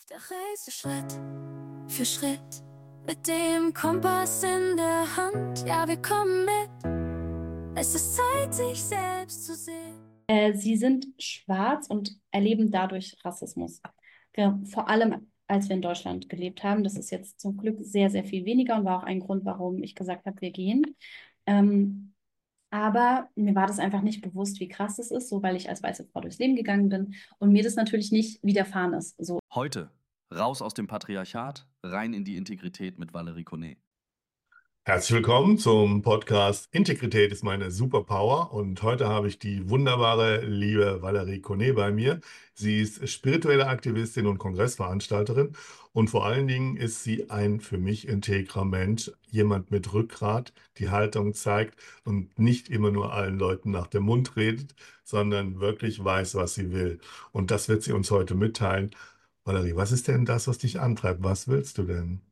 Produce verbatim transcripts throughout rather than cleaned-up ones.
Auf der Reise Schritt für Schritt, mit dem Kompass in der Hand, ja, wir kommen mit. Es ist Zeit, sich selbst zu sehen. Äh, sie sind schwarz und erleben dadurch Rassismus. Ge- Vor allem, als wir in Deutschland gelebt haben. Das ist jetzt zum Glück sehr, sehr viel weniger und war auch ein Grund, warum ich gesagt habe, wir gehen. Ähm, aber mir war das einfach nicht bewusst, wie krass das ist, so weil ich als weiße Frau durchs Leben gegangen bin und mir das natürlich nicht widerfahren ist. So. Heute raus aus dem Patriarchat, rein in die Integrität mit Valerie Koné. Herzlich willkommen zum Podcast Integrität ist meine Superpower, und heute habe ich die wunderbare, liebe Valerie Koné bei mir. Sie ist spirituelle Aktivistin und Kongressveranstalterin, und vor allen Dingen ist sie ein für mich integrer Mensch, jemand mit Rückgrat, die Haltung zeigt und nicht immer nur allen Leuten nach dem Mund redet, sondern wirklich weiß, was sie will. Und das wird sie uns heute mitteilen. Valerie, was ist denn das, was dich antreibt? Was willst du denn?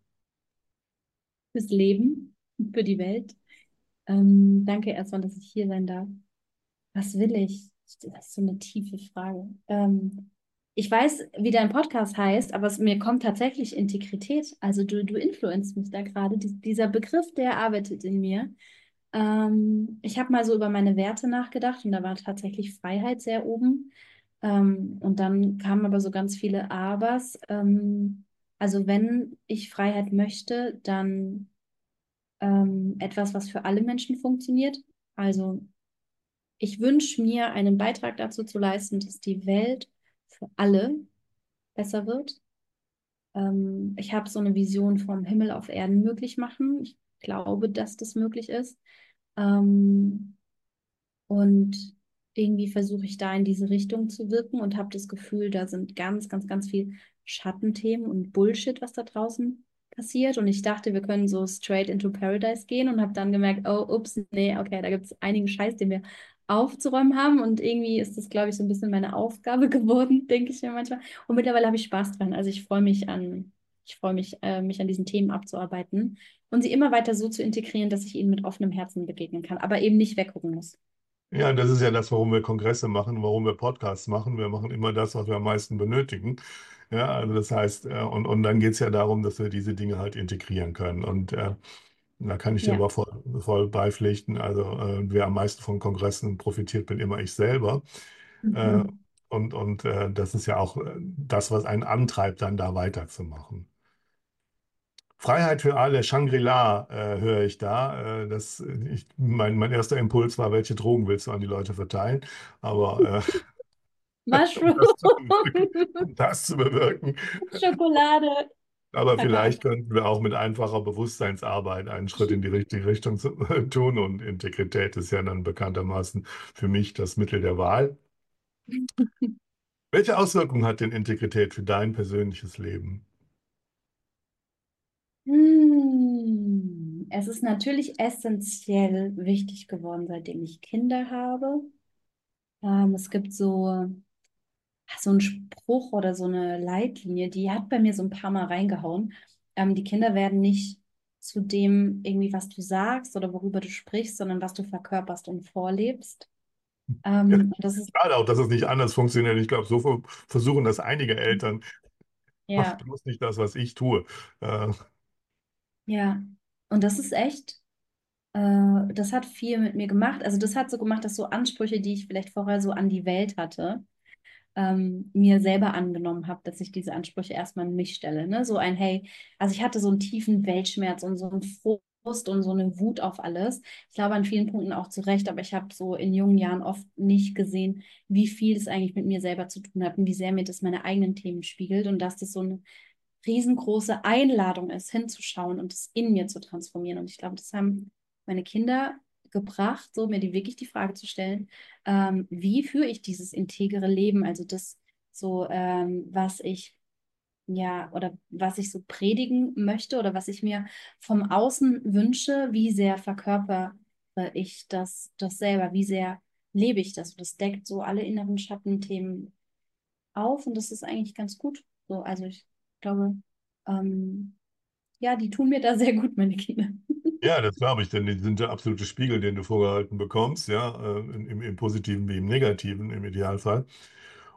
Fürs Leben, für die Welt. Ähm, danke erstmal, dass ich hier sein darf. Was will ich? Das ist so eine tiefe Frage. Ähm, ich weiß, wie dein Podcast heißt, aber es, mir kommt tatsächlich Integrität. Also du, du influenzt mich da gerade. Dies, dieser Begriff, der arbeitet in mir. Ähm, ich habe mal so über meine Werte nachgedacht und da war tatsächlich Freiheit sehr oben. Ähm, und dann kamen aber so ganz viele Abers. Ähm, also wenn ich Freiheit möchte, dann ähm, etwas, was für alle Menschen funktioniert. Also ich wünsche mir, einen Beitrag dazu zu leisten, dass die Welt für alle besser wird. Ähm, ich habe so eine Vision vom Himmel auf Erden möglich machen. Ich glaube, dass das möglich ist. Ähm, und irgendwie versuche ich da in diese Richtung zu wirken und habe das Gefühl, da sind ganz, ganz, ganz viel Schattenthemen und Bullshit, was da draußen passiert. Und ich dachte, wir können so straight into Paradise gehen und habe dann gemerkt, oh, ups, nee, okay, da gibt es einigen Scheiß, den wir aufzuräumen haben. Und irgendwie ist das, glaube ich, so ein bisschen meine Aufgabe geworden, denke ich mir manchmal. Und mittlerweile habe ich Spaß dran. Also ich freue mich an, ich freue mich, äh, mich an diesen Themen abzuarbeiten und sie immer weiter so zu integrieren, dass ich ihnen mit offenem Herzen begegnen kann, aber eben nicht weggucken muss. Ja, das ist ja das, warum wir Kongresse machen, warum wir Podcasts machen. Wir machen immer das, was wir am meisten benötigen. Ja, also das heißt, äh, und, und dann geht es ja darum, dass wir diese Dinge halt integrieren können. Und äh, da kann ich dir Ja. aber voll, voll beipflichten. Also äh, wer am meisten von Kongressen profitiert, bin immer ich selber. Äh, Mhm. und und äh, das ist ja auch äh, das, was einen antreibt, dann da weiterzumachen. Freiheit für alle, Shangri-La, äh, höre ich da. Äh, das, ich, mein, mein erster Impuls war, welche Drogen willst du an die Leute verteilen? Aber äh, um Mushroom. das zu bewirken, um das zu bewirken. Schokolade. Aber Kakao. vielleicht könnten wir auch mit einfacher Bewusstseinsarbeit einen Schritt in die richtige Richtung zu, tun. Und Integrität ist ja dann bekanntermaßen für mich das Mittel der Wahl. Welche Auswirkungen hat denn Integrität für dein persönliches Leben? Hm. Es ist natürlich essentiell wichtig geworden, seitdem ich Kinder habe. Ähm, es gibt so, so einen Spruch oder so eine Leitlinie, die hat bei mir so ein paar Mal reingehauen. Ähm, die Kinder werden nicht zu dem irgendwie, was du sagst oder worüber du sprichst, sondern was du verkörperst und vorlebst. Ja, Ähm, und das ist, schade auch, dass es nicht anders funktioniert. Ich glaube, so ver- versuchen das einige Eltern. Mach ja. bloß nicht das, was ich tue. Äh, Ja, und das ist echt, äh, das hat viel mit mir gemacht. Also das hat so gemacht, dass so Ansprüche, die ich vielleicht vorher so an die Welt hatte, ähm, mir selber angenommen habe, dass ich diese Ansprüche erstmal an mich stelle. Ne? So ein, hey, also ich hatte so einen tiefen Weltschmerz und so einen Frust und so eine Wut auf alles. Ich glaube an vielen Punkten auch zu Recht, aber ich habe so in jungen Jahren oft nicht gesehen, wie viel es eigentlich mit mir selber zu tun hat und wie sehr mir das meine eigenen Themen spiegelt und dass das so eine riesengroße Einladung ist, hinzuschauen und es in mir zu transformieren. Und ich glaube, das haben meine Kinder gebracht, so mir die wirklich die Frage zu stellen, ähm, wie führe ich dieses integere Leben, also das so, ähm, was ich ja, oder was ich so predigen möchte oder was ich mir vom Außen wünsche, wie sehr verkörpere ich das, das selber, wie sehr lebe ich das? Und das deckt so alle inneren Schattenthemen auf und das ist eigentlich ganz gut. So, also ich glaube, ähm, ja, die tun mir da sehr gut, meine Kinder. ja, das glaube ich, denn die sind der absolute Spiegel, den du vorgehalten bekommst, ja, äh, im, im Positiven wie im Negativen im Idealfall.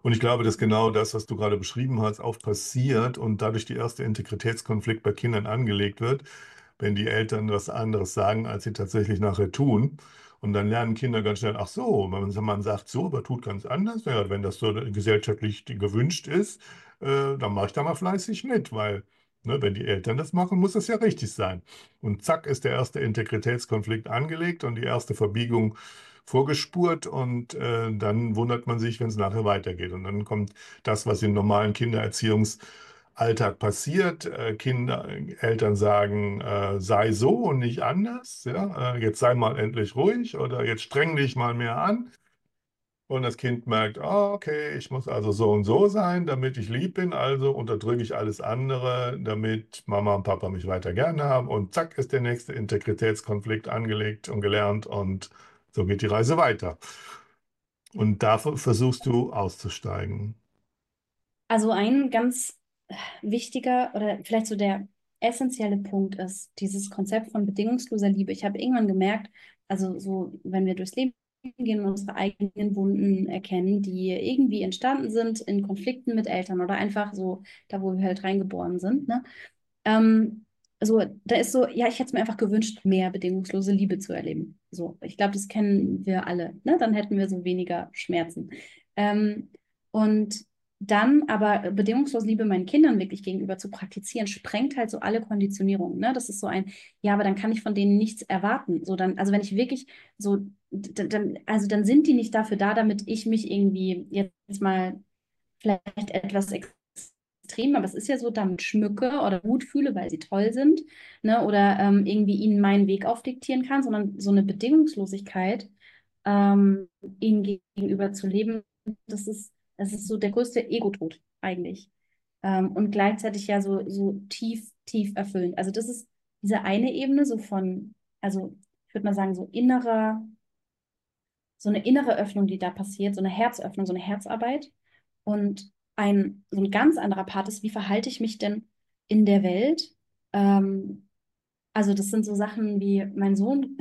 Und ich glaube, dass genau das, was du gerade beschrieben hast, auch passiert und dadurch der erste Integritätskonflikt bei Kindern angelegt wird, wenn die Eltern was anderes sagen, als sie tatsächlich nachher tun. Und dann lernen Kinder ganz schnell, ach so, man, man sagt so, aber tut ganz anders. Ja, wenn das so gesellschaftlich gewünscht ist, äh, dann mache ich da mal fleißig mit, weil ne, wenn die Eltern das machen, muss das ja richtig sein. Und zack ist der erste Integritätskonflikt angelegt und die erste Verbiegung vorgespurt und äh, dann wundert man sich, wenn es nachher weitergeht. Und dann kommt das, was im normalen Kindererziehungsalltag passiert. Äh, Kinder, Eltern sagen, äh, sei so und nicht anders. Ja? Äh, jetzt sei mal endlich ruhig oder jetzt streng dich mal mehr an. Und das Kind merkt, ah, okay, ich muss also so und so sein, damit ich lieb bin, also unterdrücke ich alles andere, damit Mama und Papa mich weiter gerne haben. Und zack ist der nächste Integritätskonflikt angelegt und gelernt und so geht die Reise weiter. Und davon versuchst du auszusteigen. Also ein ganz äh, wichtiger oder vielleicht so der essentielle Punkt ist dieses Konzept von bedingungsloser Liebe. Ich habe irgendwann gemerkt, also so, wenn wir durchs Leben gehen und unsere eigenen Wunden erkennen, die irgendwie entstanden sind in Konflikten mit Eltern oder einfach so da, wo wir halt reingeboren sind, ne? Ähm, so, da ist so, ja, ich hätte es mir einfach gewünscht, mehr bedingungslose Liebe zu erleben. So, ich glaube, das kennen wir alle, ne? Dann hätten wir so weniger Schmerzen. Ähm, und dann aber bedingungslose Liebe meinen Kindern wirklich gegenüber zu praktizieren, sprengt halt so alle Konditionierungen, ne? Das ist so ein, ja, aber dann kann ich von denen nichts erwarten. So dann, also wenn ich wirklich so, dann, also dann sind die nicht dafür da, damit ich mich irgendwie jetzt mal vielleicht etwas extrem, aber es ist ja so, damit schmücke oder gut fühle, weil sie toll sind, ne? Oder ähm, irgendwie ihnen meinen Weg aufdiktieren kann, sondern so eine Bedingungslosigkeit ähm, ihnen gegenüber zu leben, das ist, das ist so der größte Ego-Tod eigentlich. Ähm, und gleichzeitig ja so, so tief, tief erfüllend. Also das ist diese eine Ebene so von, also ich würde mal sagen, so innerer, so eine innere Öffnung, die da passiert, so eine Herzöffnung, so eine Herzarbeit. Und ein, so ein ganz anderer Part ist, wie verhalte ich mich denn in der Welt? Ähm, also das sind so Sachen wie, mein Sohn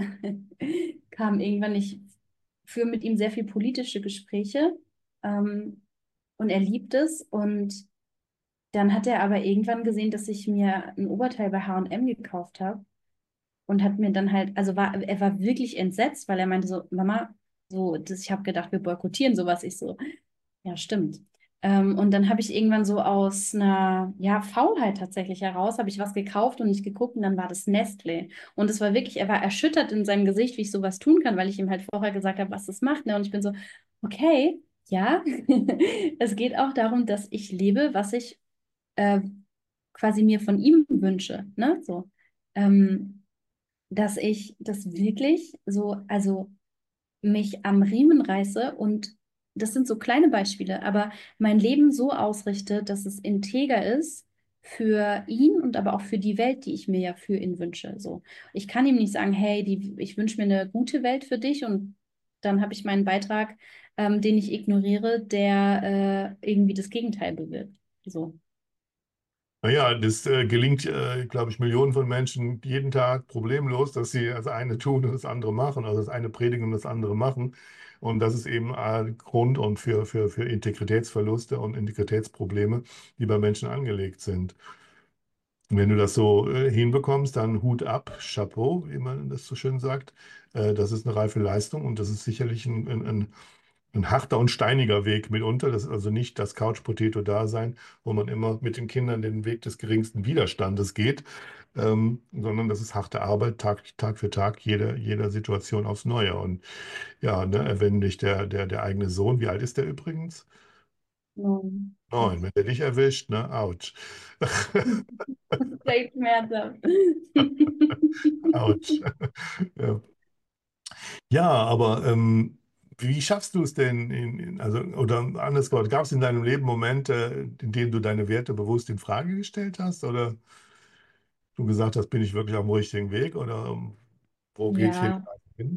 kam irgendwann, ich führe mit ihm sehr viel politische Gespräche ähm, und er liebt es. Und dann hat er aber irgendwann gesehen, dass ich mir ein Oberteil bei H und M gekauft habe und hat mir dann halt, also war, er war wirklich entsetzt, weil er meinte so, Mama, so, das, ich habe gedacht, wir boykottieren sowas. Ich so, ja, stimmt. Ähm, und dann habe ich irgendwann so aus einer, ja, Faulheit tatsächlich heraus, habe ich was gekauft und nicht geguckt und dann war das Nestlé. Und es war wirklich, er war erschüttert in seinem Gesicht, wie ich sowas tun kann, weil ich ihm halt vorher gesagt habe, was das macht. Ne? Und ich bin so, okay, ja, es geht auch darum, dass ich lebe, was ich äh, quasi mir von ihm wünsche. Ne? So. Ähm, dass ich das wirklich so, also mich am Riemen reiße und das sind so kleine Beispiele, aber mein Leben so ausrichte, dass es integer ist für ihn und aber auch für die Welt, die ich mir ja für ihn wünsche. So, ich kann ihm nicht sagen, hey, die, ich wünsche mir eine gute Welt für dich und dann habe ich meinen Beitrag, ähm, den ich ignoriere, der äh, irgendwie das Gegenteil bewirkt. So. Naja, das äh, gelingt, äh, glaube ich, Millionen von Menschen jeden Tag problemlos, dass sie das eine tun und das andere machen, also das eine predigen und das andere machen. Und das ist eben ein Grund und für, für, für Integritätsverluste und Integritätsprobleme, die bei Menschen angelegt sind. Und wenn du das so äh, hinbekommst, dann Hut ab, Chapeau, wie man das so schön sagt. Äh, das ist eine reife Leistung und das ist sicherlich ein, ein, ein ein harter und steiniger Weg mitunter. Das ist also nicht das Couch-Potato-Dasein, wo man immer mit den Kindern den Weg des geringsten Widerstandes geht, ähm, sondern das ist harte Arbeit, Tag, Tag für Tag, jede, jeder Situation aufs Neue. Und ja, ne, wenn dich der, der, der eigene Sohn, wie alt ist der übrigens? Neun. Neun, wenn der dich erwischt, ne, ouch. Safe schmerzhaft. Ouch. Ja. Ja, aber ähm, wie schaffst du es denn, in, in, also, oder anders gesagt, gab es in deinem Leben Momente, in denen du deine Werte bewusst in Frage gestellt hast? Oder du gesagt hast, bin ich wirklich auf dem richtigen Weg? Oder ähm, wo geht hier die Ja, Reise hin?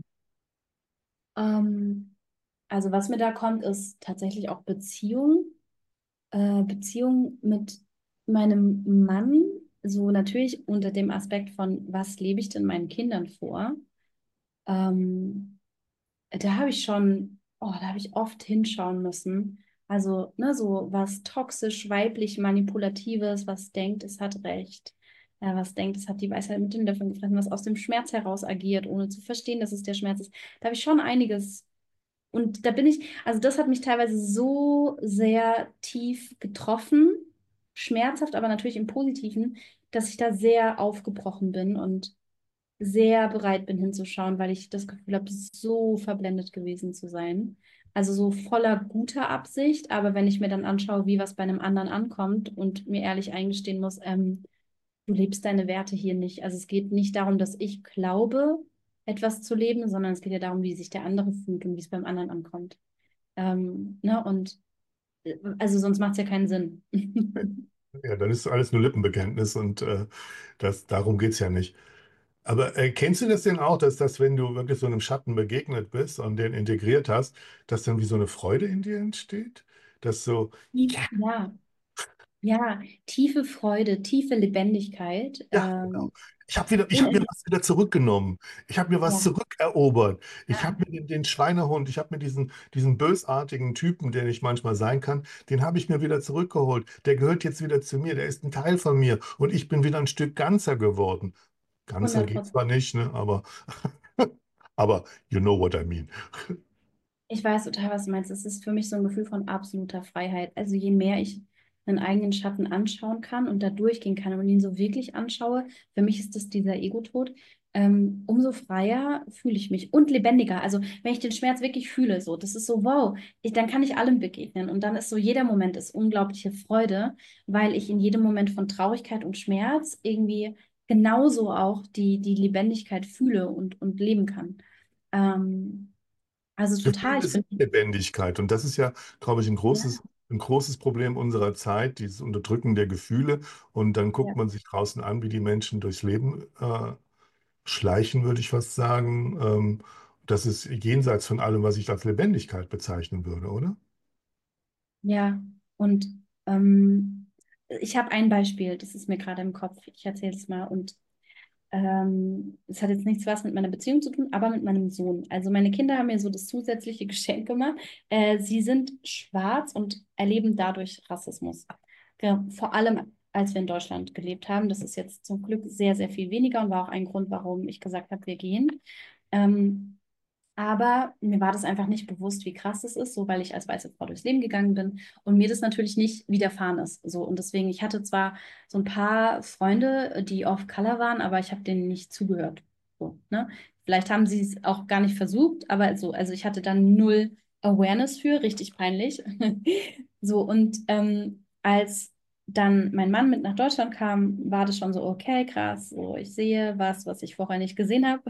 ähm, also was mir da kommt, ist tatsächlich auch Beziehung. Äh, Beziehung mit meinem Mann, so natürlich unter dem Aspekt von, was lebe ich denn meinen Kindern vor? Ähm, Da habe ich schon, oh, da habe ich oft hinschauen müssen. Also, ne, so was toxisch, weiblich, manipulatives, was denkt, es hat Recht, äh, was denkt, es hat die Weisheit mit den Löffeln gefressen, was aus dem Schmerz heraus agiert, ohne zu verstehen, dass es der Schmerz ist. Da habe ich schon einiges. Und da bin ich, also das hat mich teilweise so sehr tief getroffen, schmerzhaft, aber natürlich im Positiven, dass ich da sehr aufgebrochen bin und sehr bereit bin hinzuschauen, weil ich das Gefühl habe, so verblendet gewesen zu sein. Also so voller guter Absicht, aber wenn ich mir dann anschaue, wie was bei einem anderen ankommt und mir ehrlich eingestehen muss, ähm, du lebst deine Werte hier nicht. Also es geht nicht darum, dass ich glaube, etwas zu leben, sondern es geht ja darum, wie sich der andere fühlt und wie es beim anderen ankommt. Ähm, ne? Und äh, also sonst macht es ja keinen Sinn. Ja, dann ist alles nur Lippenbekenntnis und äh, das, darum geht es ja nicht. Aber äh, kennst du das denn auch, dass das, wenn du wirklich so einem Schatten begegnet bist und den integriert hast, dass dann wie so eine Freude in dir entsteht? Dass so, ja, Ja, ja, tiefe Freude, tiefe Lebendigkeit. ja, genau. Ähm, Ich habe wieder, ich habe mir unend was wieder zurückgenommen. Ich habe mir was ja, zurückerobert. Ich ja, habe mir den, den Schweinehund, ich habe mir diesen, diesen bösartigen Typen, den ich manchmal sein kann, den habe ich mir wieder zurückgeholt. Der gehört jetzt wieder zu mir. Der ist ein Teil von mir. Und ich bin wieder ein Stück ganzer geworden. Ganzer hundert geht Prozent. zwar nicht, ne, aber, aber you know what I mean. Ich weiß total, was du meinst. Es ist für mich so ein Gefühl von absoluter Freiheit. Also je mehr ich einen eigenen Schatten anschauen kann und da durchgehen kann und ihn so wirklich anschaue, für mich ist das dieser Ego-Tod, ähm, umso freier fühle ich mich und lebendiger. Also wenn ich den Schmerz wirklich fühle, so, das ist so, wow, ich, dann kann ich allem begegnen und dann ist so, jeder Moment ist unglaubliche Freude, weil ich in jedem Moment von Traurigkeit und Schmerz irgendwie genauso auch die, die Lebendigkeit fühle und, und leben kann. Ähm, also total, Gefühle ich sind bin, Lebendigkeit. Und das ist ja, glaube ich, ein großes, ja, ein großes Problem unserer Zeit, dieses Unterdrücken der Gefühle. Und dann guckt ja, man sich draußen an, wie die Menschen durchs Leben äh, schleichen, würde ich fast sagen. Ähm, das ist jenseits von allem, was ich als Lebendigkeit bezeichnen würde, oder? ja. Und ähm, ich habe ein Beispiel, das ist mir gerade im Kopf. Ich erzähle es mal. Und ähm, es hat jetzt nichts was mit meiner Beziehung zu tun, aber mit meinem Sohn. Also meine Kinder haben mir so das zusätzliche Geschenk gemacht. Äh, sie sind schwarz und erleben dadurch Rassismus. Ge- Vor allem, als wir in Deutschland gelebt haben. Das ist jetzt zum Glück sehr, sehr viel weniger und war auch ein Grund, warum ich gesagt habe, wir gehen. Ähm, Aber mir war das einfach nicht bewusst, wie krass das ist, so weil ich als weiße Frau durchs Leben gegangen bin und mir das natürlich nicht widerfahren ist. So und deswegen, ich hatte zwar so ein paar Freunde, die off-color waren, aber ich habe denen nicht zugehört. So, ne? Vielleicht haben sie es auch gar nicht versucht, aber so, also ich hatte dann null Awareness für, richtig peinlich. So, und ähm, als dann mein Mann mit nach Deutschland kam, war das schon so, okay, krass, so ich sehe was, was ich vorher nicht gesehen habe.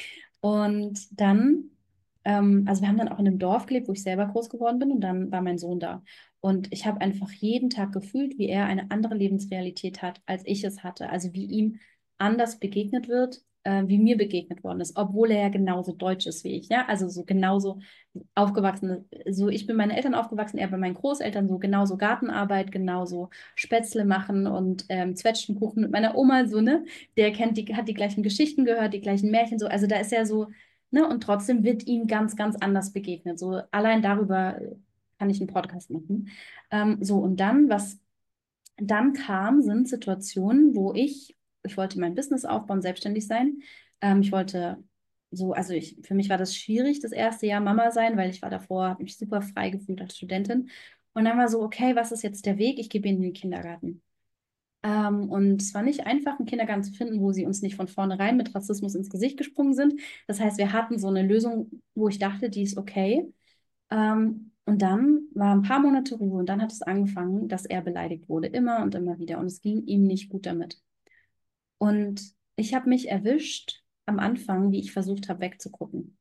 Und dann, ähm, also wir haben dann auch in einem Dorf gelebt, wo ich selber groß geworden bin und dann war mein Sohn da. Und ich habe einfach jeden Tag gefühlt, wie er eine andere Lebensrealität hat, als ich es hatte. Also wie ihm anders begegnet wird, äh, wie mir begegnet worden ist, obwohl er ja genauso deutsch ist wie ich. Ja, also so genauso aufgewachsen. So, ich bin meinen Eltern aufgewachsen, er bei meinen Großeltern, so genauso Gartenarbeit, genauso Spätzle machen und ähm, Zwetschgenkuchen mit meiner Oma, so, ne? Der kennt die, hat die gleichen Geschichten gehört, die gleichen Märchen, so. Also da ist er so, ne? Und trotzdem wird ihm ganz, ganz anders begegnet. So, allein darüber kann ich einen Podcast machen. Ähm, so, und dann, was dann kam, sind Situationen, wo ich, ich wollte mein Business aufbauen, selbstständig sein. Ähm, ich wollte so, also ich, für mich war das schwierig, das erste Jahr Mama sein, weil ich war davor, habe mich super frei gefühlt als Studentin. Und dann war so, okay, was ist jetzt der Weg? Ich gebe ihn in den Kindergarten. Ähm, und es war nicht einfach, einen Kindergarten zu finden, wo sie uns nicht von vornherein mit Rassismus ins Gesicht gesprungen sind. Das heißt, wir hatten so eine Lösung, wo ich dachte, die ist okay. Ähm, und dann war ein paar Monate Ruhe und dann hat es angefangen, dass er beleidigt wurde, immer und immer wieder. Und es ging ihm nicht gut damit. Und ich habe mich erwischt am Anfang, wie ich versucht habe, wegzugucken.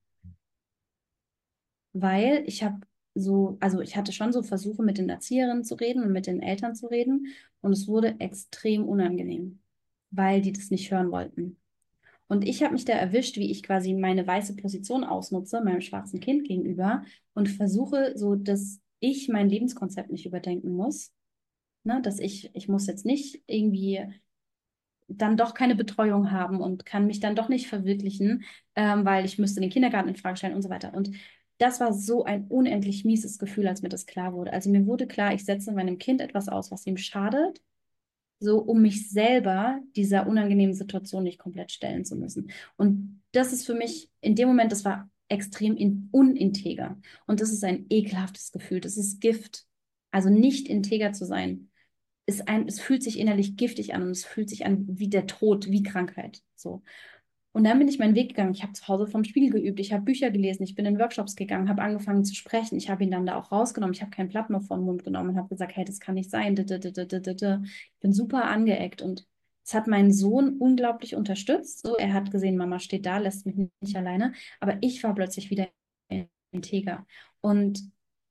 Weil ich habe so, also ich hatte schon so Versuche, mit den Erzieherinnen zu reden und mit den Eltern zu reden. Und es wurde extrem unangenehm, weil die das nicht hören wollten. Und ich habe mich da erwischt, wie ich quasi meine weiße Position ausnutze, meinem schwarzen Kind gegenüber und versuche so, dass ich mein Lebenskonzept nicht überdenken muss. Ne? Dass ich, ich muss jetzt nicht irgendwie dann doch keine Betreuung haben und kann mich dann doch nicht verwirklichen, ähm, weil ich müsste den Kindergarten in Frage stellen und so weiter. Und das war so ein unendlich mieses Gefühl, als mir das klar wurde. Also mir wurde klar, ich setze meinem Kind etwas aus, was ihm schadet, so um mich selber dieser unangenehmen Situation nicht komplett stellen zu müssen. Und das ist für mich in dem Moment, das war extrem in, uninteger. Und das ist ein ekelhaftes Gefühl. Das ist Gift. Also nicht integer zu sein, ist ein, es fühlt sich innerlich giftig an und es fühlt sich an wie der Tod, wie Krankheit. So. Und dann bin ich meinen Weg gegangen. Ich habe zu Hause vom Spiel geübt, ich habe Bücher gelesen, ich bin in Workshops gegangen, habe angefangen zu sprechen. Ich habe ihn dann da auch rausgenommen. Ich habe kein Blatt mehr vor den Mund genommen und habe gesagt, hey, das kann nicht sein. Ich bin super angeeckt und es hat meinen Sohn unglaublich unterstützt. So, er hat gesehen, Mama steht da, lässt mich nicht alleine. Aber ich war plötzlich wieder integer. Und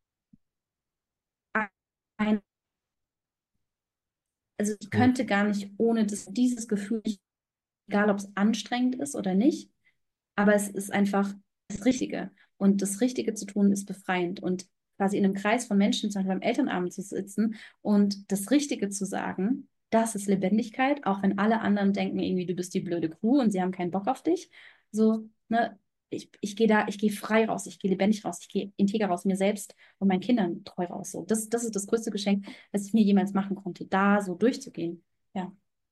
ein, also ich könnte gar nicht ohne das, dieses Gefühl, egal ob es anstrengend ist oder nicht, aber es ist einfach das Richtige. Und das Richtige zu tun ist befreiend. Und quasi in einem Kreis von Menschen, zum Beispiel beim Elternabend zu sitzen und das Richtige zu sagen, das ist Lebendigkeit, auch wenn alle anderen denken, irgendwie, du bist die blöde Kuh und sie haben keinen Bock auf dich. So, ne, ich, ich gehe da, ich gehe frei raus, ich gehe lebendig raus, ich gehe integer raus, mir selbst und meinen Kindern treu raus. So, das, das ist das größte Geschenk, was ich mir jemals machen konnte, da so durchzugehen. Ja.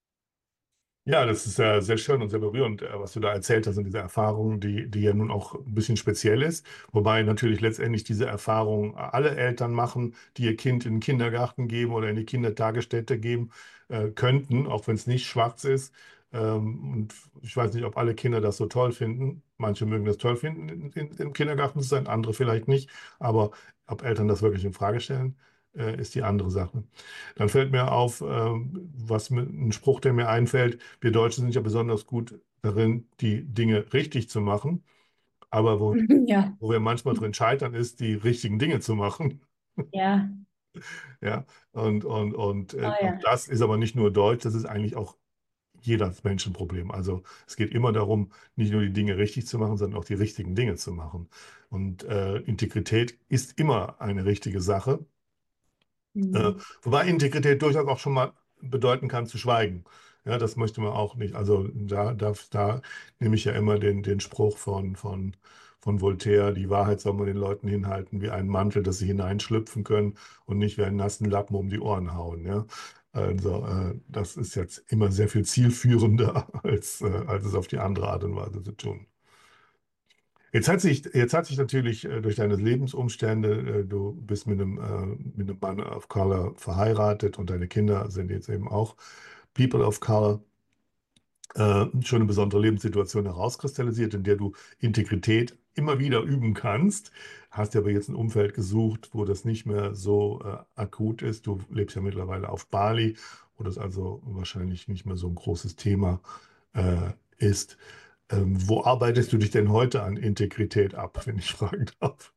Ja, das ist ja sehr schön und sehr berührend, äh, was du da erzählt hast und diese Erfahrung, die, die ja nun auch ein bisschen speziell ist. Wobei natürlich letztendlich diese Erfahrung alle Eltern machen, die ihr Kind in den Kindergarten geben oder in die Kindertagesstätte geben äh, könnten, auch wenn es nicht schwarz ist. Ähm, und ich weiß nicht, ob alle Kinder das so toll finden. Manche mögen das toll finden, in, in, im Kindergarten zu sein, andere vielleicht nicht. Aber ob Eltern das wirklich in Frage stellen, äh, ist die andere Sache. Dann fällt mir auf, ähm, was mit, ein Spruch, der mir einfällt. Wir Deutschen sind ja besonders gut darin, die Dinge richtig zu machen. Aber wo, Ja. wo wir manchmal drin scheitern, ist, die richtigen Dinge zu machen. Ja. Ja, und, und, und Oh äh, auch ja. das ist aber nicht nur deutsch, das ist eigentlich auch jedes Menschenproblem. Also es geht immer darum, nicht nur die Dinge richtig zu machen, sondern auch die richtigen Dinge zu machen. Und äh, Integrität ist immer eine richtige Sache. Äh, Mhm. wobei Integrität durchaus auch schon mal bedeuten kann, zu schweigen. Ja, das möchte man auch nicht. Also da, da, da nehme ich ja immer den, den Spruch von, von, von Voltaire, die Wahrheit soll man den Leuten hinhalten wie einen Mantel, dass sie hineinschlüpfen können und nicht wie einen nassen Lappen um die Ohren hauen. Ja? Also äh, das ist jetzt immer sehr viel zielführender, als, äh, als es auf die andere Art und Weise zu tun. Jetzt hat sich, jetzt hat sich natürlich äh, durch deine Lebensumstände, äh, du bist mit einem, äh, mit einem Mann of Color verheiratet und deine Kinder sind jetzt eben auch People of Color, äh, schon eine besondere Lebenssituation herauskristallisiert, in der du Integrität immer wieder üben kannst. Hast dir aber jetzt ein Umfeld gesucht, wo das nicht mehr so äh, akut ist. Du lebst ja mittlerweile auf Bali, wo das also wahrscheinlich nicht mehr so ein großes Thema äh, ist. Ähm, wo arbeitest du dich denn heute an Integrität ab, wenn ich fragen darf?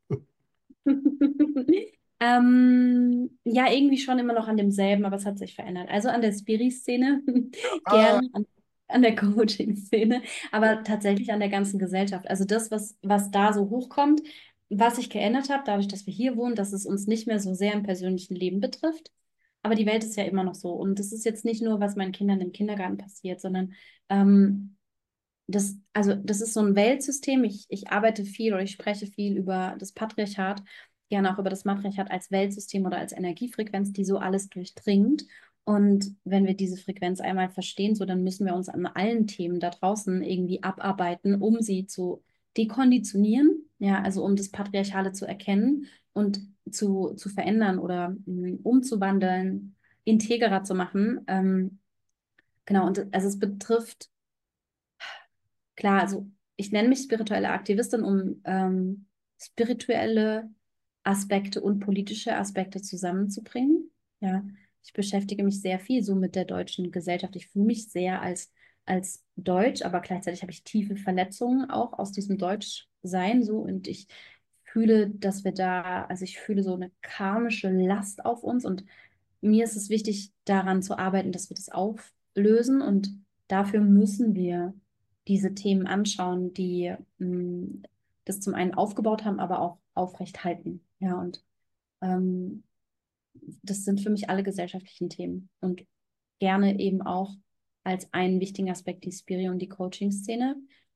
Ähm, ja, irgendwie schon immer noch an demselben, aber es hat sich verändert. Also an der Spiri-Szene, Ah, gerne an, an der Coaching-Szene, aber tatsächlich an der ganzen Gesellschaft. Also das, was, was da so hochkommt, was sich geändert hat, dadurch, dass wir hier wohnen, dass es uns nicht mehr so sehr im persönlichen Leben betrifft. Aber die Welt ist ja immer noch so. Und das ist jetzt nicht nur, was meinen Kindern im Kindergarten passiert, sondern ähm, das, also das ist so ein Weltsystem. Ich, ich arbeite viel oder ich spreche viel über das Patriarchat, gerne auch über das Matriarchat als Weltsystem oder als Energiefrequenz, die so alles durchdringt. Und wenn wir diese Frequenz einmal verstehen, so dann müssen wir uns an allen Themen da draußen irgendwie abarbeiten, um sie zu dekonditionieren, ja, also um das Patriarchale zu erkennen und zu, zu verändern oder mh, umzuwandeln, integerer zu machen. Ähm, genau, und also es betrifft klar, also ich nenne mich spirituelle Aktivistin, um ähm, spirituelle Aspekte und politische Aspekte zusammenzubringen. Ja, ich beschäftige mich sehr viel so mit der deutschen Gesellschaft. Ich fühle mich sehr als, als Deutsch, aber gleichzeitig habe ich tiefe Verletzungen auch aus diesem Deutschsein so und ich fühle, dass wir da, also ich fühle so eine karmische Last auf uns und mir ist es wichtig, daran zu arbeiten, dass wir das auflösen und dafür müssen wir diese Themen anschauen, die mh, das zum einen aufgebaut haben, aber auch aufrecht halten. Ja, und ähm, das sind für mich alle gesellschaftlichen Themen und gerne eben auch als einen wichtigen Aspekt die Spiri- und die Coaching-Szene,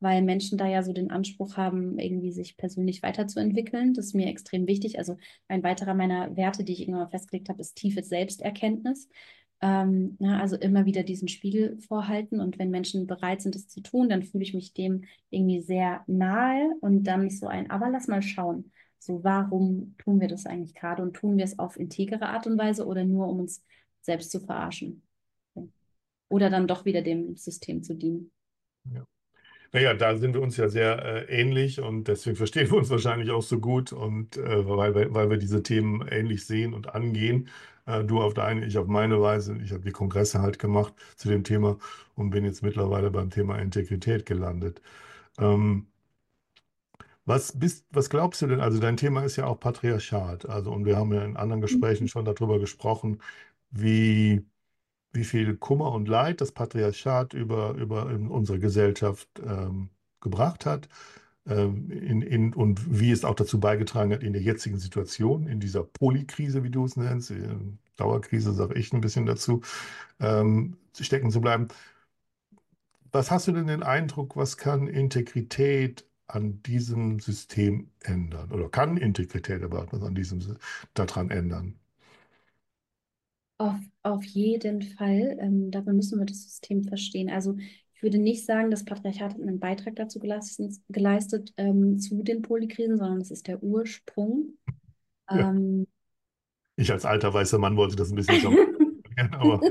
weil Menschen da ja so den Anspruch haben, irgendwie sich persönlich weiterzuentwickeln. Das ist mir extrem wichtig. Also ein weiterer meiner Werte, die ich irgendwann mal festgelegt habe, ist tiefe Selbsterkenntnis. Ähm, na, also immer wieder diesen Spiegel vorhalten, und wenn Menschen bereit sind, das zu tun, dann fühle ich mich dem irgendwie sehr nahe, und dann so ein, aber lass mal schauen. So, warum tun wir das eigentlich gerade, und tun wir es auf integere Art und Weise oder nur, um uns selbst zu verarschen? Oder dann doch wieder dem System zu dienen. Ja. Naja, da sind wir uns ja sehr äh, ähnlich, und deswegen verstehen wir uns wahrscheinlich auch so gut, und äh, weil, wir- weil wir diese Themen ähnlich sehen und angehen. Äh, du auf deine, ich auf meine Weise. Ich habe die Kongresse halt gemacht zu dem Thema und bin jetzt mittlerweile beim Thema Integrität gelandet. Ähm, was bist, was glaubst du denn? Also dein Thema ist ja auch Patriarchat. Also, und wir haben ja in anderen Gesprächen schon darüber gesprochen, wie wie viel Kummer und Leid das Patriarchat über, über in unsere Gesellschaft ähm, gebracht hat, ähm, in, in, und wie es auch dazu beigetragen hat, in der jetzigen Situation, in dieser Polykrise, wie du es nennst, äh, Dauerkrise, sage ich ein bisschen dazu, ähm, stecken zu bleiben. Was hast du denn den Eindruck, was kann Integrität an diesem System ändern? Oder kann Integrität überhaupt was an diesem, daran ändern? Auf, auf jeden Fall. Ähm, dafür müssen wir das System verstehen. Also ich würde nicht sagen, das Patriarchat hat einen Beitrag dazu geleistet, geleistet ähm, zu den Polykrisen, sondern es ist der Ursprung. Ja. Ähm, Ich als alter weißer Mann wollte das ein bisschen charmant, aber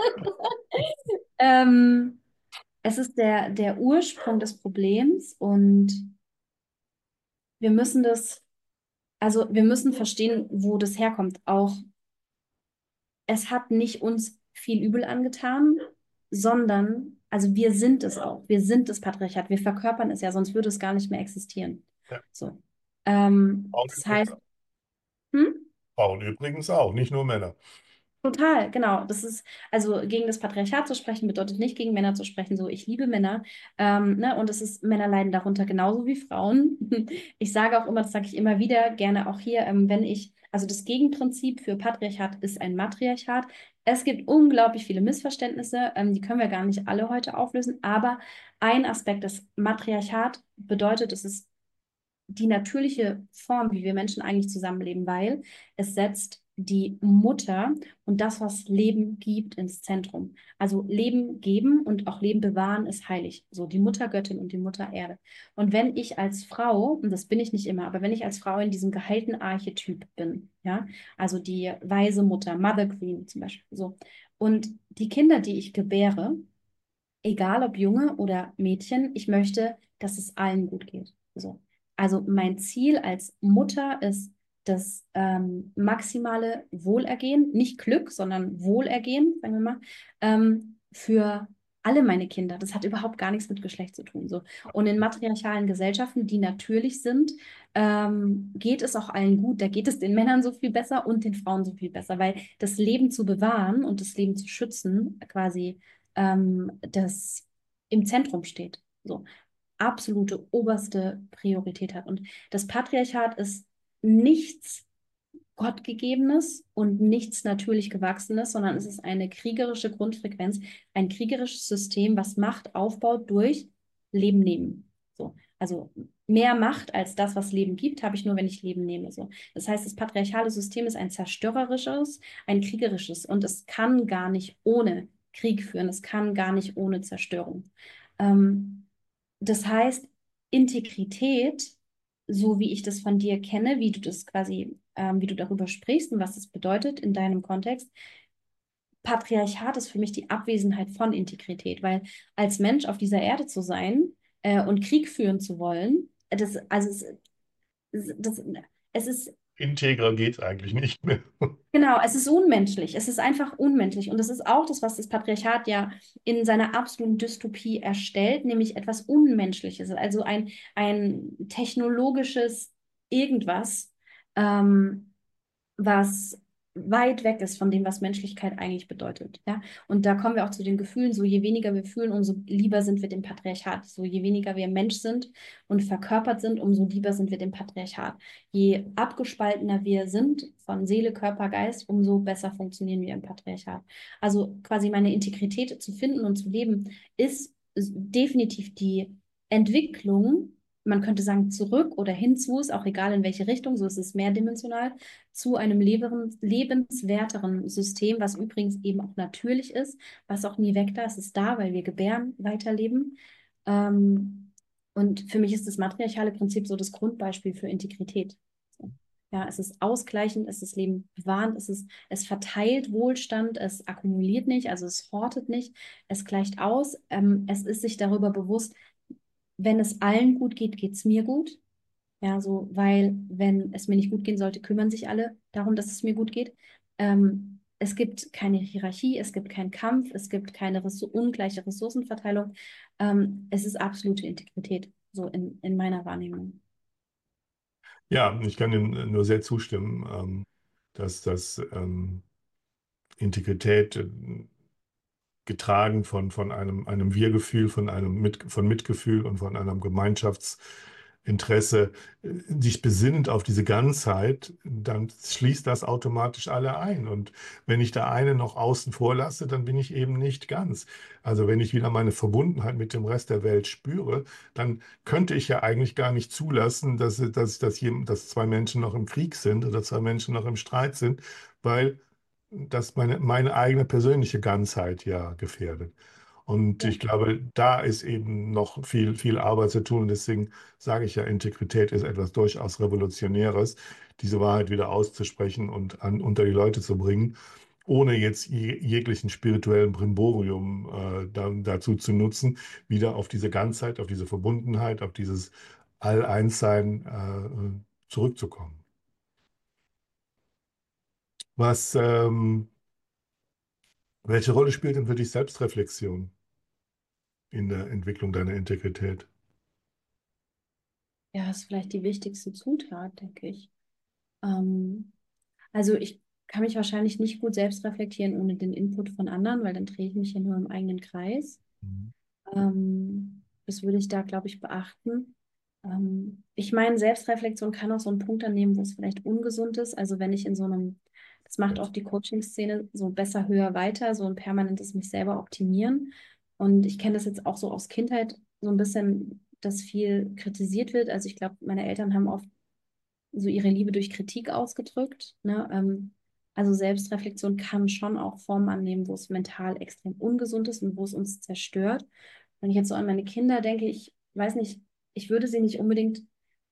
ähm, es ist der, der Ursprung des Problems, und wir müssen das, also wir müssen verstehen, wo das herkommt. Auch es hat nicht uns viel übel angetan, sondern, also wir sind es auch. Wir sind das Patriarchat. Wir verkörpern es ja, sonst würde es gar nicht mehr existieren. ja. So. Ähm, Frauen das übrigens, heißt, hm? Frauen übrigens auch, nicht nur Männer. Total, genau. Das ist, also gegen das Patriarchat zu sprechen, bedeutet nicht gegen Männer zu sprechen. So, ich liebe Männer. Ähm, ne? Und es ist, Männer leiden darunter genauso wie Frauen. Ich sage auch immer, das sage ich immer wieder, gerne auch hier, ähm, wenn ich, also das Gegenprinzip für Patriarchat ist ein Matriarchat. Es gibt unglaublich viele Missverständnisse, ähm, die können wir gar nicht alle heute auflösen, aber ein Aspekt des Matriarchat bedeutet, es ist die natürliche Form, wie wir Menschen eigentlich zusammenleben, weil es setzt die Mutter und das, was Leben gibt, ins Zentrum. Also Leben geben und auch Leben bewahren ist heilig. So die Muttergöttin und die Mutter Erde. Und wenn ich als Frau, und das bin ich nicht immer, aber wenn ich als Frau in diesem geheilten Archetyp bin, ja, also die weise Mutter, Mother Queen zum Beispiel, so, und die Kinder, die ich gebäre, egal ob Junge oder Mädchen, ich möchte, dass es allen gut geht. So. Also mein Ziel als Mutter ist das ähm, maximale Wohlergehen, nicht Glück, sondern Wohlergehen, sagen wir mal, ähm, für alle meine Kinder. Das hat überhaupt gar nichts mit Geschlecht zu tun. So. Und in matriarchalen Gesellschaften, die natürlich sind, ähm, geht es auch allen gut. Da geht es den Männern so viel besser und den Frauen so viel besser, weil das Leben zu bewahren und das Leben zu schützen quasi ähm, das im Zentrum steht. So absolute oberste Priorität hat. Und das Patriarchat ist nichts Gottgegebenes und nichts natürlich Gewachsenes, sondern es ist eine kriegerische Grundfrequenz, ein kriegerisches System, was Macht aufbaut durch Leben nehmen. So. Also mehr Macht als das, was Leben gibt, habe ich nur, wenn ich Leben nehme. So. Das heißt, das patriarchale System ist ein zerstörerisches, ein kriegerisches, und es kann gar nicht ohne Krieg führen, es kann gar nicht ohne Zerstörung. Ähm, das heißt, Integrität, so wie ich das von dir kenne, wie du das quasi, ähm, wie du darüber sprichst und was das bedeutet in deinem Kontext, Patriarchat ist für mich die Abwesenheit von Integrität, weil als Mensch auf dieser Erde zu sein äh, und Krieg führen zu wollen, das, also es, das, es ist Integrer geht es eigentlich nicht mehr. Genau, es ist unmenschlich. Es ist einfach unmenschlich. Und das ist auch das, was das Patriarchat ja in seiner absoluten Dystopie erstellt, nämlich etwas Unmenschliches, also ein, ein technologisches Irgendwas, ähm, was weit weg ist von dem, was Menschlichkeit eigentlich bedeutet. Ja? Und da kommen wir auch zu den Gefühlen, so je weniger wir fühlen, umso lieber sind wir dem Patriarchat. So je weniger wir Mensch sind und verkörpert sind, umso lieber sind wir dem Patriarchat. Je abgespaltener wir sind von Seele, Körper, Geist, umso besser funktionieren wir im Patriarchat. Also quasi meine Integrität zu finden und zu leben, ist definitiv die Entwicklung, man könnte sagen zurück oder hinzu, ist auch egal in welche Richtung, so ist es mehrdimensional, zu einem leberen, lebenswerteren System, was übrigens eben auch natürlich ist, was auch nie weg da ist, ist da, weil wir gebären, weiterleben. Ähm, und für mich ist das matriarchale Prinzip so das Grundbeispiel für Integrität. So. Ja, es ist ausgleichend, es ist Leben bewahrend, es ist, es verteilt Wohlstand, es akkumuliert nicht, also es hortet nicht, es gleicht aus, ähm, es ist sich darüber bewusst, wenn es allen gut geht, geht es mir gut. Ja, so, weil wenn es mir nicht gut gehen sollte, kümmern sich alle darum, dass es mir gut geht. Ähm, es gibt keine Hierarchie, es gibt keinen Kampf, es gibt keine Ressour ungleiche Ressourcenverteilung. Ähm, es ist absolute Integrität, so in, in meiner Wahrnehmung. Ja, ich kann Ihnen nur sehr zustimmen, ähm, dass das ähm, Integrität äh, getragen von, von einem, einem Wir-Gefühl, von einem Mit, von Mitgefühl und von einem Gemeinschaftsinteresse äh, sich besinnend auf diese Ganzheit, dann schließt das automatisch alle ein. Und wenn ich da eine noch außen vor lasse, dann bin ich eben nicht ganz. Also wenn ich wieder meine Verbundenheit mit dem Rest der Welt spüre, dann könnte ich ja eigentlich gar nicht zulassen, dass, dass, dass, jem- dass zwei Menschen noch im Krieg sind oder zwei Menschen noch im Streit sind, weil das meine, meine eigene persönliche Ganzheit ja gefährdet. Und Ja. ich glaube, da ist eben noch viel, viel Arbeit zu tun. Und deswegen sage ich ja, Integrität ist etwas durchaus Revolutionäres, diese Wahrheit wieder auszusprechen und an, unter die Leute zu bringen, ohne jetzt je, jeglichen spirituellen Brimborium äh, da, dazu zu nutzen, wieder auf diese Ganzheit, auf diese Verbundenheit, auf dieses All-Eins-Sein äh, zurückzukommen. Was, ähm, welche Rolle spielt denn für dich Selbstreflexion in der Entwicklung deiner Integrität? Ja, ist vielleicht die wichtigste Zutat, denke ich. Ähm, also ich kann mich wahrscheinlich nicht gut selbst reflektieren ohne den Input von anderen, weil dann drehe ich mich ja nur im eigenen Kreis. Mhm. Ähm, das würde ich da, glaube ich, beachten. Ähm, ich meine, Selbstreflexion kann auch so einen Punkt annehmen, wo es vielleicht ungesund ist. Also wenn ich in so einem, das macht auch die Coaching-Szene so besser, höher, weiter, so ein permanentes mich selber optimieren. Und ich kenne das jetzt auch so aus Kindheit so ein bisschen, dass viel kritisiert wird. Also ich glaube, meine Eltern haben oft so ihre Liebe durch Kritik ausgedrückt. Ne? Ähm, also Selbstreflexion kann schon auch Formen annehmen, wo es mental extrem ungesund ist und wo es uns zerstört. Wenn ich jetzt so an meine Kinder denke, ich weiß nicht, ich würde sie nicht unbedingt,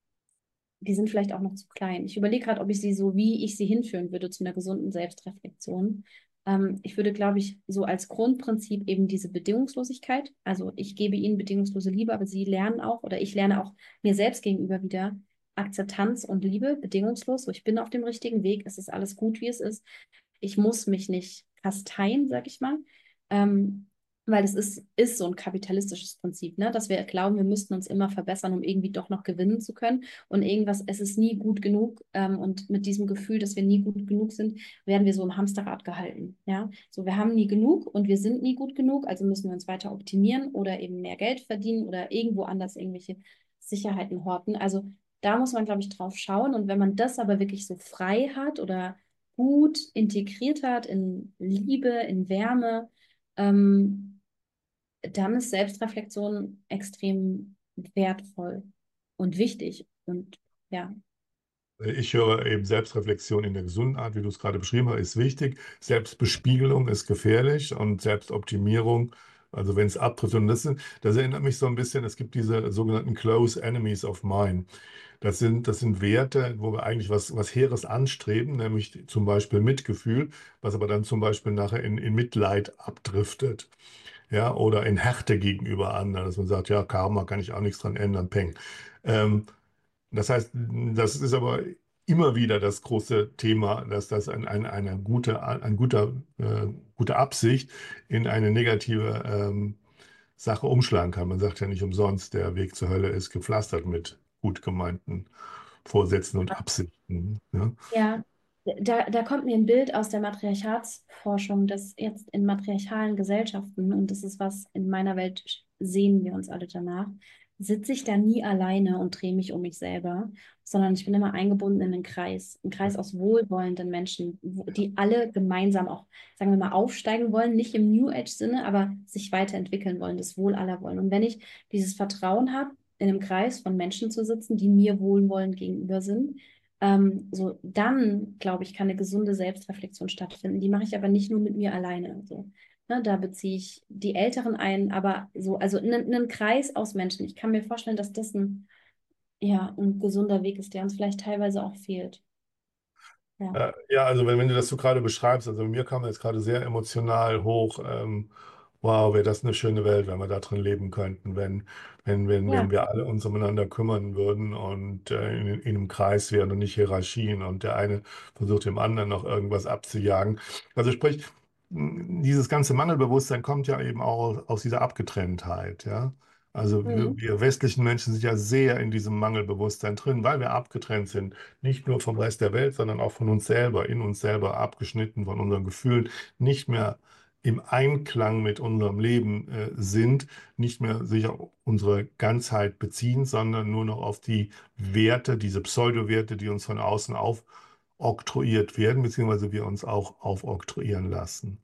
die sind vielleicht auch noch zu klein. Ich überlege gerade, ob ich sie so, wie ich sie hinführen würde zu einer gesunden Selbstreflexion. Ähm, ich würde, glaube ich, so als Grundprinzip eben diese Bedingungslosigkeit, also ich gebe ihnen bedingungslose Liebe, aber sie lernen auch, oder ich lerne auch mir selbst gegenüber wieder Akzeptanz und Liebe, bedingungslos. So, ich bin auf dem richtigen Weg, es ist alles gut, wie es ist. Ich muss mich nicht kasteien, sag ich mal. Ähm, weil es ist, ist so ein kapitalistisches Prinzip, ne? Dass wir glauben, wir müssten uns immer verbessern, um irgendwie doch noch gewinnen zu können. Und irgendwas, es ist nie gut genug. Ähm, und mit diesem Gefühl, dass wir nie gut genug sind, werden wir so im Hamsterrad gehalten. Ja? So, wir haben nie genug und wir sind nie gut genug, also müssen wir uns weiter optimieren oder eben mehr Geld verdienen oder irgendwo anders irgendwelche Sicherheiten horten. Also da muss man, glaube ich, drauf schauen. Und wenn man das aber wirklich so frei hat oder gut integriert hat in Liebe, in Wärme, ähm, dann ist Selbstreflexion extrem wertvoll und wichtig. Und ja, Ich höre eben Selbstreflexion in der gesunden Art, wie du es gerade beschrieben hast, ist wichtig. Selbstbespiegelung ist gefährlich und Selbstoptimierung, also wenn es abtrifft. Und das, sind, das erinnert mich so ein bisschen, es gibt diese sogenannten Close Enemies of Mine. Das sind, das sind Werte, wo wir eigentlich was, was Hehres anstreben, nämlich zum Beispiel Mitgefühl, was aber dann zum Beispiel nachher in, in Mitleid abdriftet. Ja, oder in Härte gegenüber anderen, dass man sagt, ja, Karma kann ich auch nichts dran ändern, peng. Ähm, das heißt, das ist aber immer wieder das große Thema, dass das ein, ein, eine gute, ein guter, äh, gute Absicht in eine negative ähm, Sache umschlagen kann. Man sagt ja nicht umsonst, der Weg zur Hölle ist gepflastert mit gut gemeinten Vorsätzen und Absichten. Ja? ja, da, da kommt mir ein Bild aus der Matriarchatsforschung, das jetzt in matriarchalen Gesellschaften, und das ist was in meiner Welt, sehen wir uns alle danach, sitze ich da nie alleine und drehe mich um mich selber, sondern ich bin immer eingebunden in einen Kreis, einen Kreis aus wohlwollenden Menschen, wo- die alle gemeinsam auch, sagen wir mal, aufsteigen wollen, nicht im New Age-Sinne, aber sich weiterentwickeln wollen, das Wohl aller wollen. Und wenn ich dieses Vertrauen habe, in einem Kreis von Menschen zu sitzen, die mir wohlwollend gegenüber sind, ähm, so dann, glaube ich, kann eine gesunde Selbstreflexion stattfinden. Die mache ich aber nicht nur mit mir alleine. So. Ne, da beziehe ich die Älteren ein, aber so, also einen, einen Kreis aus Menschen. Ich kann mir vorstellen, dass das ein, ja, ein gesunder Weg ist, der uns vielleicht teilweise auch fehlt. Ja. Äh, ja, also wenn, wenn du das so gerade beschreibst, also mir kam jetzt gerade sehr emotional hoch, ähm, wow, wäre das eine schöne Welt, wenn wir da drin leben könnten, wenn, wenn, wenn, Ja. wenn wir alle uns umeinander kümmern würden und äh, in, in einem Kreis wären und nicht Hierarchien und der eine versucht dem anderen noch irgendwas abzujagen. Also sprich, mh, dieses ganze Mangelbewusstsein kommt ja eben auch aus dieser Abgetrenntheit, ja. Also wir, Mhm. wir westlichen Menschen sind ja sehr in diesem Mangelbewusstsein drin, weil wir abgetrennt sind. Nicht nur vom Rest der Welt, sondern auch von uns selber, in uns selber abgeschnitten von unseren Gefühlen, nicht mehr im Einklang mit unserem Leben äh, sind, nicht mehr sich auf unsere Ganzheit beziehen, sondern nur noch auf die Werte, diese Pseudowerte, die uns von außen aufoktroyiert werden, beziehungsweise wir uns auch aufoktroyieren lassen.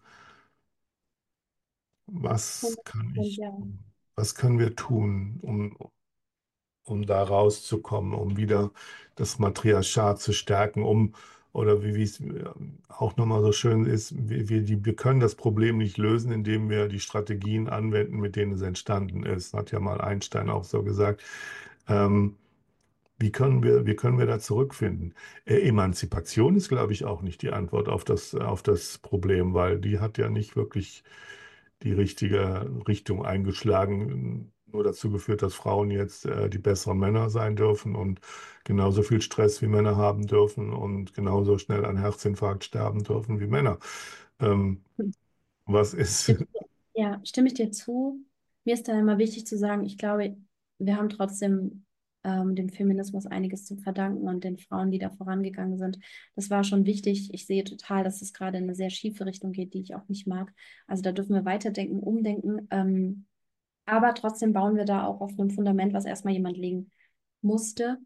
Was kann Und ich, ja. was können wir tun, um, um da rauszukommen, um wieder das Matriarchat zu stärken, um, oder wie wie es äh, auch nochmal so schön ist, wir, wir, die, wir können das Problem nicht lösen, indem wir die Strategien anwenden, mit denen es entstanden ist. Hat ja mal Einstein auch so gesagt. Ähm, wie können wir, wie können wir da zurückfinden? Äh, Emanzipation ist, glaube ich, auch nicht die Antwort auf das, auf das Problem, weil die hat ja nicht wirklich die richtige Richtung eingeschlagen, nur dazu geführt, dass Frauen jetzt äh, die besseren Männer sein dürfen und genauso viel Stress wie Männer haben dürfen und genauso schnell an Herzinfarkt sterben dürfen wie Männer. Ähm, was ist? Stimme ich dir, ja, stimme ich dir zu. Mir ist da immer wichtig zu sagen, ich glaube, wir haben trotzdem ähm, dem Feminismus einiges zu verdanken und den Frauen, die da vorangegangen sind. Das war schon wichtig. Ich sehe total, dass es gerade in eine sehr schiefe Richtung geht, die ich auch nicht mag. Also da dürfen wir weiterdenken, umdenken. Ähm, aber trotzdem bauen wir da auch auf einem Fundament, was erstmal jemand legen musste.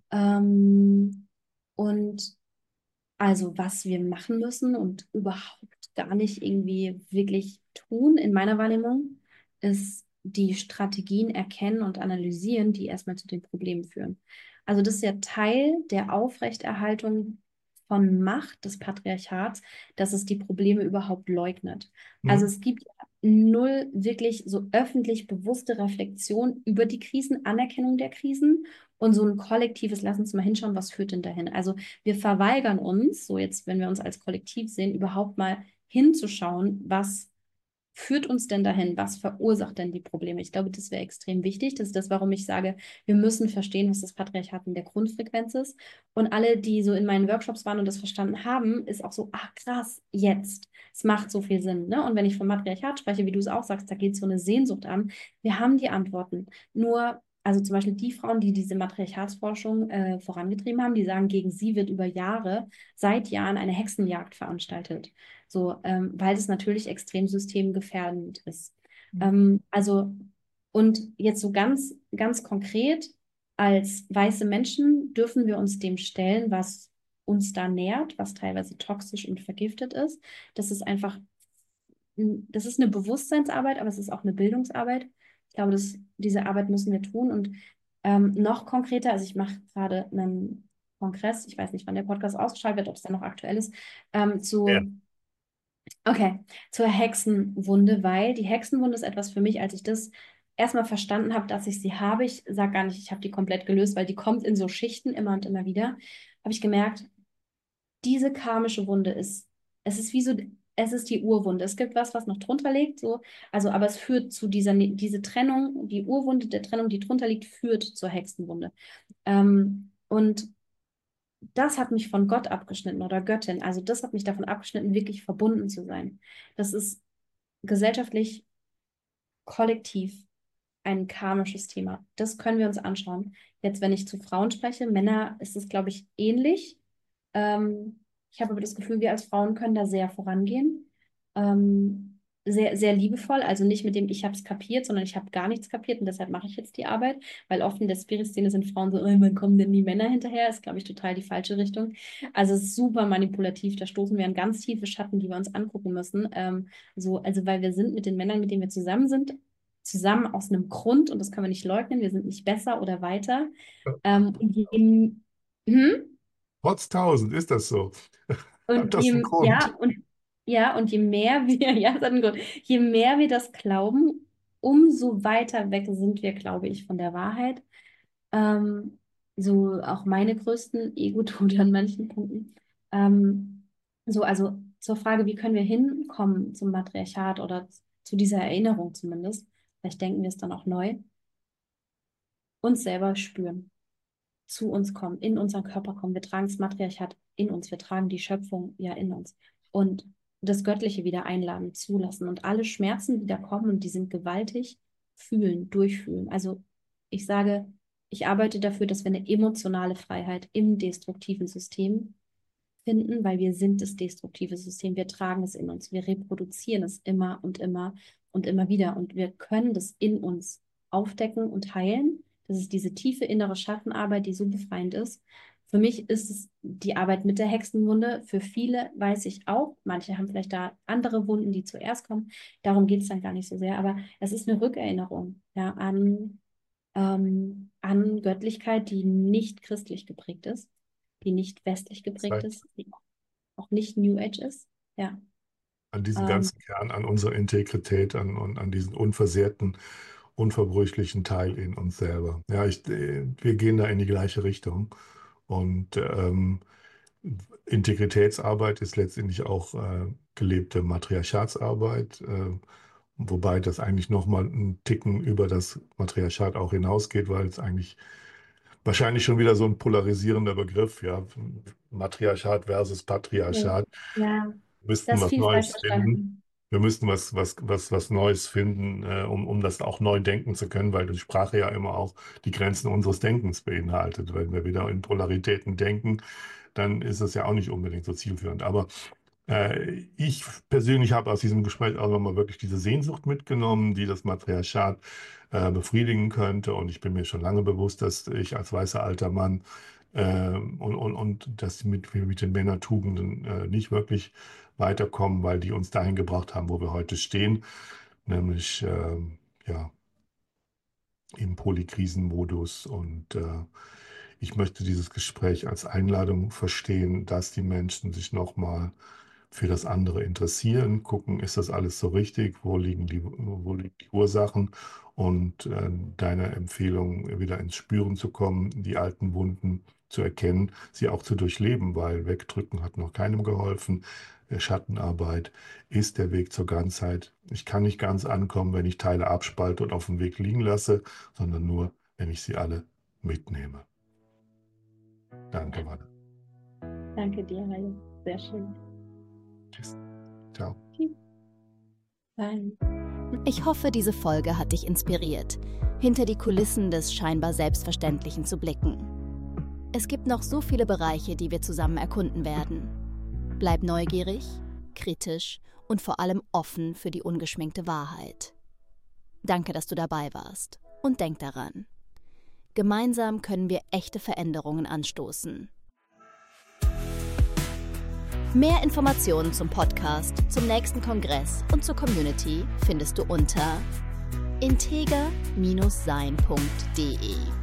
Ähm, und also, was wir machen müssen und überhaupt gar nicht irgendwie wirklich tun, in meiner Wahrnehmung, ist die Strategien erkennen und analysieren, die erstmal zu den Problemen führen. Also, das ist ja Teil der Aufrechterhaltung von Macht des Patriarchats, dass es die Probleme überhaupt leugnet. Also, Hm? es gibt ja null wirklich so öffentlich bewusste Reflexion über die Krisen, Anerkennung der Krisen und so ein kollektives, lass uns mal hinschauen, was führt denn dahin? Also, wir verweigern uns, so jetzt, wenn wir uns als Kollektiv sehen, überhaupt mal hinzuschauen, was führt uns denn dahin? Was verursacht denn die Probleme? Ich glaube, das wäre extrem wichtig. Das ist das, warum ich sage, wir müssen verstehen, was das Patriarchat in der Grundfrequenz ist. Und alle, die so in meinen Workshops waren und das verstanden haben, ist auch so, ach krass, jetzt. Es macht so viel Sinn. Ne? Und wenn ich vom Matriarchat spreche, wie du es auch sagst, da geht so eine Sehnsucht an. Wir haben die Antworten. Nur also zum Beispiel die Frauen, die diese Matriarchatsforschung äh, vorangetrieben haben, die sagen, gegen sie wird über Jahre, seit Jahren eine Hexenjagd veranstaltet. So, ähm, weil es natürlich extrem systemgefährdend ist. Ähm, also, und jetzt so ganz, ganz konkret, als weiße Menschen dürfen wir uns dem stellen, was uns da nährt, was teilweise toxisch und vergiftet ist. Das ist einfach, das ist eine Bewusstseinsarbeit, aber es ist auch eine Bildungsarbeit. Ich glaube, das, diese Arbeit müssen wir tun. Und ähm, noch konkreter, also ich mache gerade einen Kongress, ich weiß nicht, wann der Podcast ausgestrahlt wird, ob es dann noch aktuell ist, ähm, Ja. zu Okay, zur Hexenwunde, weil die Hexenwunde ist etwas für mich, als ich das erstmal verstanden habe, dass ich sie habe. Ich sage gar nicht, ich habe die komplett gelöst, weil die kommt in so Schichten immer und immer wieder. Habe ich gemerkt, diese karmische Wunde ist, es ist wie so, es ist die Urwunde. Es gibt was, was noch drunter liegt, so, also, aber es führt zu dieser, diese Trennung, die Urwunde der Trennung, die drunter liegt, führt zur Hexenwunde. Ähm, und das hat mich von Gott abgeschnitten oder Göttin. Also das hat mich davon abgeschnitten, wirklich verbunden zu sein. Das ist gesellschaftlich, kollektiv ein karmisches Thema. Das können wir uns anschauen. Jetzt, wenn ich zu Frauen spreche, Männer ist es, glaube ich, ähnlich. Ähm, ich habe aber das Gefühl, wir als Frauen können da sehr vorangehen. Ähm, sehr, sehr liebevoll, also nicht mit dem, ich habe es kapiert, sondern ich habe gar nichts kapiert und deshalb mache ich jetzt die Arbeit, weil oft in der Spirit-Szene sind Frauen so, oh, wann kommen denn die Männer hinterher? Ist, glaube ich, total die falsche Richtung. Also es ist super manipulativ, da stoßen wir an ganz tiefe Schatten, die wir uns angucken müssen. Ähm, so, also weil wir sind mit den Männern, mit denen wir zusammen sind, zusammen aus einem Grund und das können wir nicht leugnen, wir sind nicht besser oder weiter. Ähm, und je, hm? Trotz tausend ist das so. Hat Und das einen je, Grund? ja, und ja, und je mehr wir, ja, das hat einen Grund, je mehr wir das glauben, umso weiter weg sind wir, glaube ich, von der Wahrheit. Ähm, so auch meine größten Ego-Tode an manchen Punkten. Ähm, so, also zur Frage, wie können wir hinkommen zum Matriarchat oder zu dieser Erinnerung zumindest, vielleicht denken wir es dann auch neu, uns selber spüren, zu uns kommen, in unseren Körper kommen. Wir tragen das Matriarchat in uns, wir tragen die Schöpfung ja in uns. Und das Göttliche wieder einladen, zulassen und alle Schmerzen, die da kommen, und die sind gewaltig, fühlen, durchfühlen. Also ich sage, ich arbeite dafür, dass wir eine emotionale Freiheit im destruktiven System finden, weil wir sind das destruktive System. Wir tragen es in uns, wir reproduzieren es immer und immer und immer wieder und wir können das in uns aufdecken und heilen. Das ist diese tiefe innere Schattenarbeit, die so befreiend ist. Für mich ist es die Arbeit mit der Hexenwunde. Für viele weiß ich auch, manche haben vielleicht da andere Wunden, die zuerst kommen. Darum geht es dann gar nicht so sehr. Aber es ist eine Rückerinnerung, ja, an, ähm, an Göttlichkeit, die nicht christlich geprägt ist, die nicht westlich geprägt ist, die auch nicht New Age ist. Ja. An diesen Ähm, ganzen Kern, an unserer Integrität, an, an, an diesen unversehrten, unverbrüchlichen Teil in uns selber. Ja, ich, äh, wir gehen da in die gleiche Richtung. Und ähm, Integritätsarbeit ist letztendlich auch äh, gelebte Matriarchatsarbeit, äh, wobei das eigentlich nochmal einen Ticken über das Matriarchat auch hinausgeht, weil es eigentlich wahrscheinlich schon wieder so ein polarisierender Begriff, ja, Matriarchat versus Patriarchat. ja, Wir müssten das ist was viel falsch Neues finden. verstanden. Wir müssten was, was, was, was Neues finden, äh, um, um das auch neu denken zu können, weil die Sprache ja immer auch die Grenzen unseres Denkens beinhaltet. Wenn wir wieder in Polaritäten denken, dann ist es ja auch nicht unbedingt so zielführend. Aber äh, ich persönlich habe aus diesem Gespräch auch nochmal wirklich diese Sehnsucht mitgenommen, die das Matriarchat äh, befriedigen könnte. Und ich bin mir schon lange bewusst, dass ich als weißer alter Mann äh, und, und, und dass mit, wir mit den Männertugenden äh, nicht wirklich weiterkommen, weil die uns dahin gebracht haben, wo wir heute stehen, nämlich äh, ja, im Polykrisenmodus. Und äh, ich möchte dieses Gespräch als Einladung verstehen, dass die Menschen sich nochmal für das andere interessieren, gucken, ist das alles so richtig, wo liegen die, wo liegen die Ursachen und äh, deine Empfehlung, wieder ins Spüren zu kommen, die alten Wunden zu erkennen, sie auch zu durchleben, weil wegdrücken hat noch keinem geholfen. Schattenarbeit ist der Weg zur Ganzheit. Ich kann nicht ganz ankommen, wenn ich Teile abspalte und auf dem Weg liegen lasse, sondern nur, wenn ich sie alle mitnehme. Danke, Walle. Danke dir, Hajo. Sehr schön. Tschüss. Ciao. Tschüss. Bye. Ich hoffe, diese Folge hat dich inspiriert, hinter die Kulissen des scheinbar Selbstverständlichen zu blicken. Es gibt noch so viele Bereiche, die wir zusammen erkunden werden. Bleib neugierig, kritisch und vor allem offen für die ungeschminkte Wahrheit. Danke, dass du dabei warst. Und denk daran: Gemeinsam können wir echte Veränderungen anstoßen. Mehr Informationen zum Podcast, zum nächsten Kongress und zur Community findest du unter integer Bindestrich sein punkt de.